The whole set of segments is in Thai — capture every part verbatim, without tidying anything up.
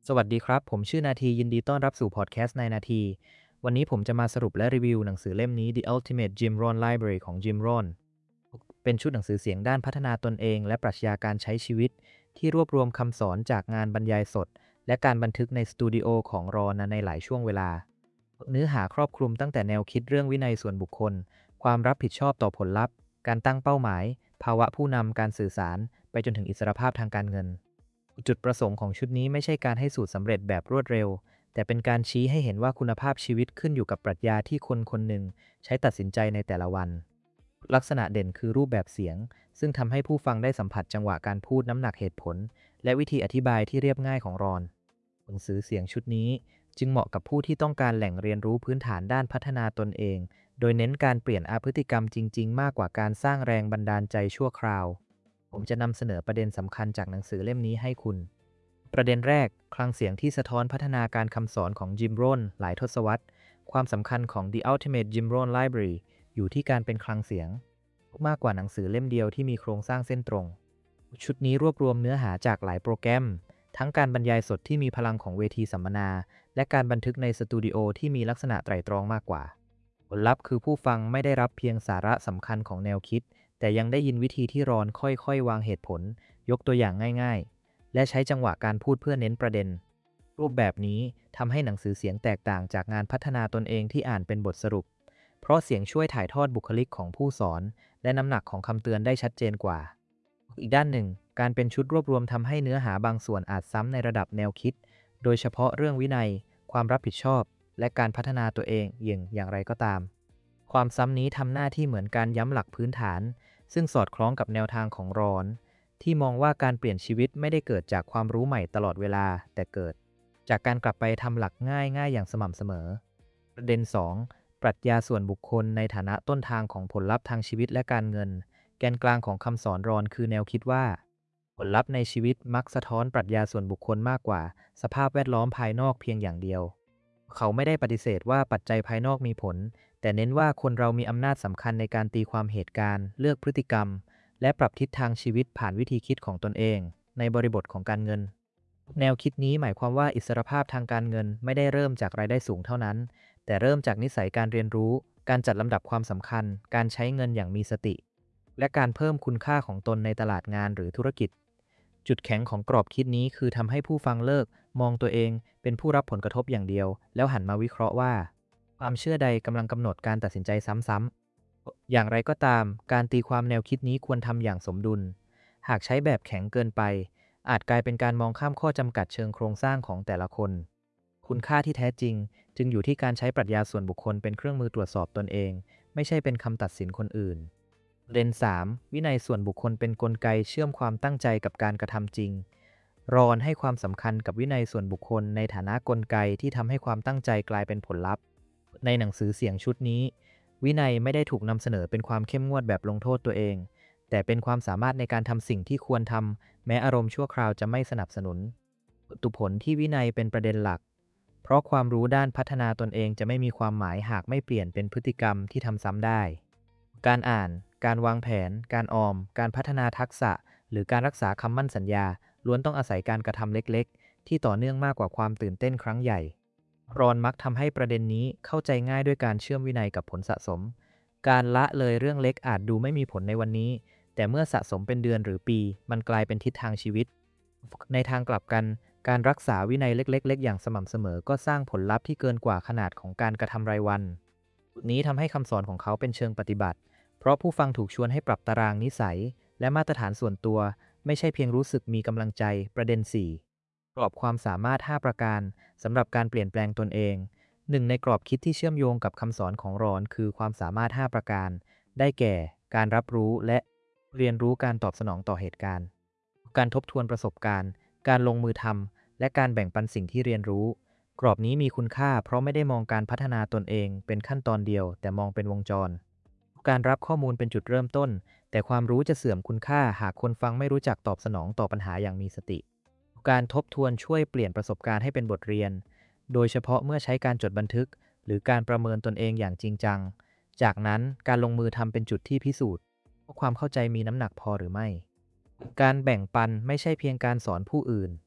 สวัสดีครับผมชื่อนาทียินดีต้อนรับสู่พอดแคสต์ในนาทีวันนี้ผมจะมาสรุปและรีวิวหนังสือเล่มนี้ The Ultimate Jim Rohn Library ของ Jim Rohn เป็นชุดหนังสือเสียงด้านพัฒนาตนเองและปรัชญาการใช้ชีวิตที่รวบรวมคำสอนจากงานบรรยายสดและการบันทึกในสตูดิโอของรอนในหลายช่วงเวลาเนื้อหาครอบคลุมตั้งแต่แนวคิดเรื่องวินัยส่วนบุคคลความรับผิดชอบต่อผลลัพธ์การตั้งเป้าหมายภาวะผู้นำการสื่อสารไปจนถึงอิสรภาพทางการเงิน จุดประสงค์ของชุดนี้ไม่ใช่การให้สูตรสำเร็จแบบรวดเร็วแต่เป็นการชี้ให้เห็นว่าคุณภาพชีวิตขึ้นอยู่กับปรัชญาที่คนคนหนึ่งใช้ตัดสินใจในแต่ละวันลักษณะเด่นคือรูปแบบเสียงซึ่งทำให้ผู้ฟังได้สัมผัสจังหวะการพูดน้ำหนักเหตุผลและวิธีอธิบายที่เรียบง่ายของรอนหนังสือเสียงชุดนี้จึงเหมาะกับผู้ที่ต้องการแหล่งเรียนรู้พื้นฐานด้านพัฒนาตนเองโดยเน้นการเปลี่ยนอาพฤติกรรมจริงๆมากกว่าการสร้างแรงบันดาลใจชั่วคราวผมจะนำเสนอประเด็นสำคัญจากหนังสือเล่มนี้ให้คุณ ประเด็นแรกคลังเสียงที่สะท้อนพัฒนาการคำสอนของจิมโรนหลายทศวรรษความสำคัญของ The Ultimate Jim Rohn Library อยู่ที่การเป็นคลังเสียงมากกว่าหนังสือเล่มเดียวที่มีโครงสร้างเส้นตรงชุดนี้รวบรวมเนื้อหาจากหลายโปรแกรมทั้งการบรรยายสดที่มีพลังของเวทีสัมมนาและการบันทึกในสตูดิโอที่มีลักษณะไตร่ตรองมากกว่าผลลัพธ์คือผู้ฟังไม่ได้รับเพียงสาระสำคัญของแนวคิดแต่ยังได้ยินวิธีที่รอนค่อยๆวางเหตุผลยกตัวอย่างง่ายๆ และใช้จังหวะการพูดเพื่อเน้นประเด็นรูปแบบนี้ทำให้หนังสือเสียงแตกต่างจากงานพัฒนาตนเองที่อ่านเป็นบทสรุปเพราะเสียงช่วยถ่ายทอดบุคลิกของผู้สอนและน้ำหนักของคำเตือนได้ชัดเจนกว่าอีกด้านหนึ่งการเป็นชุดรวบรวมทำให้เนื้อหาบางส่วนอาจซ้ำในระดับแนวคิดโดยเฉพาะเรื่องวินัยความรับผิดชอบและการพัฒนาตัวเองอย่างอย่างไรก็ตามความซ้ำนี้ทำหน้าที่เหมือนการย้ำหลักพื้นฐานซึ่งสอดคล้องกับแนวทางของรอน ที่มองว่าการเปลี่ยนชีวิตไม่ได้เกิดจากความรู้ใหม่ตลอดเวลาแต่เกิดจากการกลับไปทำหลักง่ายง่ายอย่างสม่ำเสมอประเด็นสองปรัชญาส่วนบุคคลในฐานะต้นทางของผลลัพธ์ทางชีวิตและการเงินแกนกลางของคำสอนรอนคือแนวคิดว่าผลลัพธ์ในชีวิตมักสะท้อนปรัชญาส่วนบุคคลมากกว่าสภาพแวดล้อมภายนอกเพียงอย่างเดียวเขาไม่ได้ปฏิเสธว่าปัจจัยภายนอกมีผลแต่เน้นว่าคนเรามีอำนาจสำคัญในการตีความเหตุการณ์เลือกพฤติกรรม และปรับทิศทางชีวิตผ่านวิธีคิดของตนเองในบริบทของการเงินแนวคิดนี้หมายความว่าอิสรภาพทางการเงินไม่ได้เริ่มจากรายได้สูงเท่านั้นแต่เริ่มจากนิสัยการเรียนรู้การจัดลำดับความสำคัญการใช้เงินอย่างมีสติและการเพิ่มคุณค่าของตนในตลาดงานหรือธุรกิจจุดแข็งของกรอบคิดนี้คือทำให้ผู้ฟังเลิกมองตัวเองเป็นผู้รับผลกระทบอย่างเดียวแล้วหันมาวิเคราะห์ว่าความเชื่อใดกำลังกำหนดการตัดสินใจซ้ำๆ อย่างไรก็ตามการตีความแนวคิดนี้ควรทำอย่างสมดุลหากใช้แบบแข็งเกินไปอาจกลายเป็นการมองข้ามข้อจำกัดเชิงโครงสร้างของแต่ละคนคุณค่าที่แท้จริงจึงอยู่ที่การใช้ปรัชญาส่วนบุคคลเป็นเครื่องมือตรวจสอบตนเองไม่ใช่เป็นคำตัดสินคนอื่นเรนสามวินัยส่วนบุคคลเป็นกลไกเชื่อมความตั้งใจกับการกระทำจริงรอนให้ความสำคัญกับวินัยส่วนบุคคลในฐานะกลไกที่ทำให้ความตั้งใจกลายเป็นผลลัพธ์ในหนังสือเสียงชุดนี้ วินัยไม่ได้ถูกนำเสนอเป็นความเข้มงวดแบบลงโทษตัวเองแต่เป็นความสามารถในการทำสิ่งที่ควรทำแม้อารมณ์ชั่วคราวจะไม่สนับสนุนตุผลที่วินัยเป็นประเด็นหลักเพราะความรู้ด้านพัฒนาตนเองจะไม่มีความหมายหากไม่เปลี่ยนเป็นพฤติกรรมที่ทำซ้ำได้การอ่านการวางแผนการออมการพัฒนาทักษะหรือการรักษาคำมั่นสัญญาล้วนต้องอาศัยการกระทำเล็กๆที่ต่อเนื่องมากกว่าความตื่นเต้นครั้งใหญ่ รอนมักทำให้ประเด็นนี้เข้าใจง่ายด้วยการเชื่อมวินัยกับผลสะสม การละเลยเรื่องเล็กอาจดูไม่มีผลในวันนี้ แต่เมื่อสะสมเป็นเดือนหรือปี มันกลายเป็นทิศทางชีวิต ในทางกลับกัน การรักษาวินัยเล็กๆๆอย่างสม่ำเสมอก็สร้างผลลัพธ์ที่เกินกว่าขนาดของการกระทำรายวันนี้ทำให้คำสอนของเขาเป็นเชิงปฏิบัติ เพราะผู้ฟังถูกชวนให้ปรับตารางนิสัยและมาตรฐานส่วนตัวไม่ใช่เพียงรู้สึกมีกำลังใจประเด็นสี่กรอบความสามารถห้าประการสำหรับการเปลี่ยนแปลงตนเองหนึ่งในกรอบคิดที่เชื่อมโยงกับคำสอนของรอนคือความสามารถห้าประการได้แก่การรับรู้และเรียนรู้การตอบสนองต่อเหตุการณ์การทบทวนประสบการณ์การลงมือทำและการแบ่งปันสิ่งที่เรียนรู้กรอบนี้มีคุณค่าเพราะไม่ได้มองการพัฒนาตนเองเป็นขั้นตอนเดียวแต่มองเป็นวงจรการรับข้อมูลเป็นจุดเริ่มต้นแต่ความรู้จะเสื่อมคุณค่าหากคนฟังไม่รู้จักตอบสนองต่อปัญหาอย่างมีสติการทบทวนช่วยเปลี่ยนประสบการณ์ให้เป็นบทเรียนโดยเฉพาะเมื่อใช้การจดบันทึกหรือการประเมินตนเองอย่างจริงจังจากนั้นการลงมือทำเป็นจุดที่พิสูจน์ว่าความเข้าใจมีน้ำหนักพอหรือไม่การแบ่งปันไม่ใช่เพียงการสอนผู้อื่น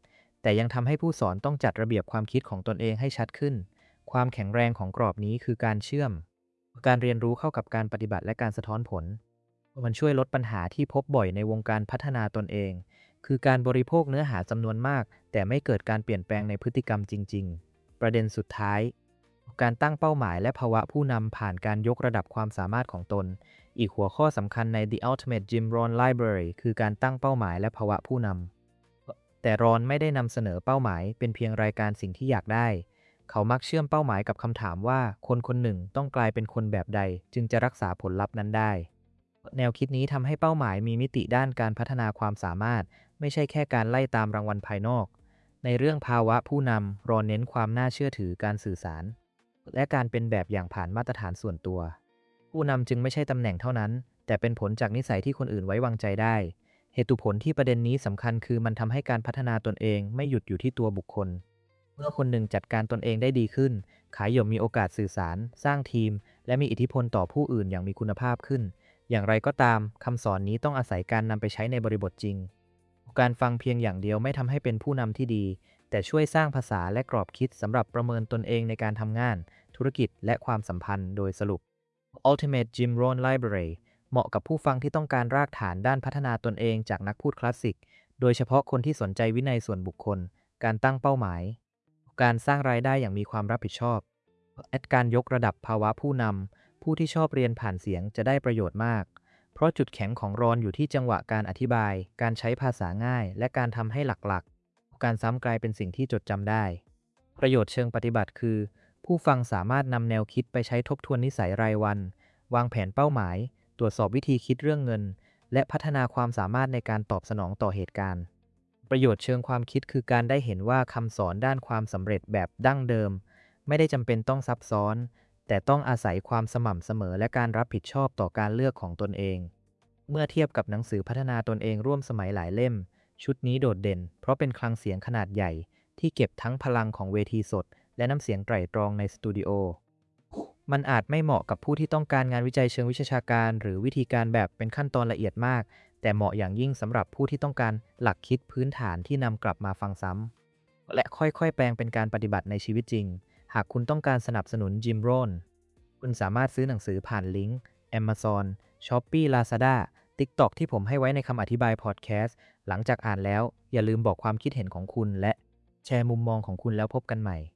แต่ยังทำให้ผู้สอนต้องจัดระเบียบความคิดของตนเองให้ชัดขึ้นความแข็งแรงของกรอบนี้คือการเชื่อมการเรียนรู้เข้ากับการปฏิบัติและการสะท้อนผลมันช่วยลดปัญหาที่พบบ่อยในวงการพัฒนาตนเองคือการบริโภคเนื้อหาจำนวนมากแต่ไม่เกิดการเปลี่ยนแปลงในพฤติกรรมจริงๆประเด็นสุดท้ายการตั้งเป้าหมายและภาวะผู้นำผ่านการยกระดับความสามารถของตนอีกหัวข้อสำคัญใน The Ultimate Jim Rohn Library คือการตั้งเป้าหมายและภาวะผู้นำแต่รอนไม่ได้นำเสนอเป้าหมายเป็นเพียงรายการสิ่งที่อยากได้เขามักเชื่อมเป้าหมายกับคำถามว่าคนคนหนึ่งต้องกลายเป็นคนแบบใดจึงจะรักษาผลลัพธ์นั้นได้แนวคิดนี้ทำให้เป้าหมายมีมิติด้านการพัฒนาความสามารถไม่ใช่แค่การไล่ตามรางวัลภายนอกในเรื่องภาวะผู้นำรอนเน้นความน่าเชื่อถือการสื่อสารและการเป็นแบบอย่างผ่านมาตรฐานส่วนตัวผู้นำจึงไม่ใช่ตำแหน่งเท่านั้นแต่เป็นผลจากนิสัยที่คนอื่นไว้วางใจได้เหตุผลที่ประเด็นนี้สำคัญคือมันทำให้การพัฒนาตนเองไม่หยุดอยู่ที่ตัวบุคคลเมื่อคนหนึ่งจัดการตนเองได้ดีขึ้นขายหยมมีโอกาสสื่อสารสร้างทีมและมีอิทธิพลต่อผู้อื่นอย่างมีคุณภาพขึ้นอย่างไรก็ตามคำสอนนี้ต้องอาศัยการนำไปใช้ในบริบทจริงการฟังเพียงอย่างเดียวไม่ทำให้เป็นผู้นำที่ดีแต่ช่วยสร้างภาษาและกรอบคิดสำหรับประเมินตนเองในการทำงานธุรกิจและความสัมพันธ์โดยสรุป Ultimate Jim Rohn Library เหมาะกับผู้ฟังที่ต้องการรากฐานด้านพัฒนาตนเองจากนักพูดคลาสสิกโดยเฉพาะคนที่สนใจวินัยส่วนบุคคลการตั้งเป้าหมายการสร้างรายได้อย่างมีความรับผิดชอบและการยกระดับภาวะผู้นำผู้ที่ชอบเรียนผ่านเสียงจะได้ประโยชน์มากเพราะจุดแข็งของรอนอยู่ที่จังหวะการอธิบายการใช้ภาษาง่ายและการทำให้หลักๆการซ้ำกลายเป็นสิ่งที่จดจำได้ประโยชน์เชิงปฏิบัติคือผู้ฟังสามารถนำแนวคิดไปใช้ทบทวนนิสัยรายวันวางแผนเป้าหมายตรวจสอบวิธีคิดเรื่องเงินและพัฒนาความสามารถในการตอบสนองต่อเหตุการณ์ประโยชน์เชิงความคิดคือการได้เห็นว่าคำสอนด้านความสำเร็จแบบดั้งเดิมไม่ได้จำเป็นต้องซับซ้อนแต่ต้องอาศัยความสม่ำเสมอและการรับผิดชอบต่อการเลือกของตนเองเมื่อเทียบกับหนังสือพัฒนาตนเองร่วมสมัยหลายเล่มชุดนี้โดดเด่นเพราะเป็นคลังเสียงขนาดใหญ่ที่เก็บทั้งพลังของเวทีสดและน้ำเสียงไตร่ตรองในสตูดิโอมันอาจไม่เหมาะกับผู้ที่ต้องการงานวิจัยเชิงวิชาการหรือวิธีการแบบเป็นขั้นตอนละเอียดมากแต่เหมาะอย่างยิ่งสำหรับผู้ที่ต้องการหลักคิดพื้นฐานที่นำกลับมาฟังซ้ำและค่อยๆแปลงเป็นการปฏิบัติในชีวิตจริงหากคุณต้องการสนับสนุนจิมโรนคุณสามารถซื้อหนังสือผ่านลิงก์ Amazon Shopee Lazada TikTok ที่ผมให้ไว้ในคำอธิบายพอดแคสต์หลังจากอ่านแล้วอย่าลืมบอกความคิดเห็นของคุณและแชร์มุมมองของคุณแล้วพบกันใหม่